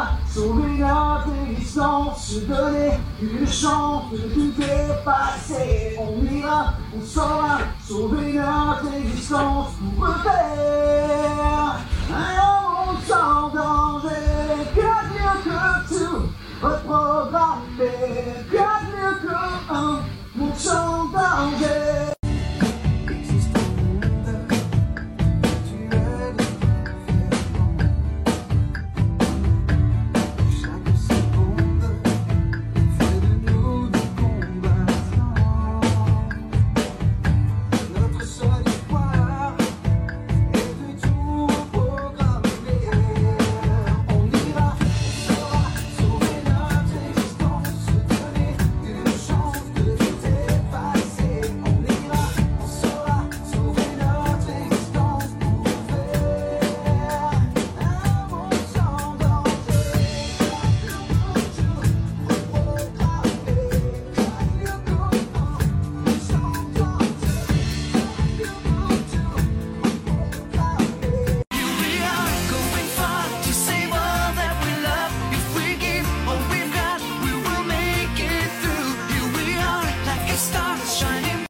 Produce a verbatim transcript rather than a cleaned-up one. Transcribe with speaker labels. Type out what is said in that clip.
Speaker 1: saura sauver notre existence, se donner une chance de tout dépasser. On ira, on saura sauver notre existence pour refaire un monde sans danger. Que Dieu que tout reprend.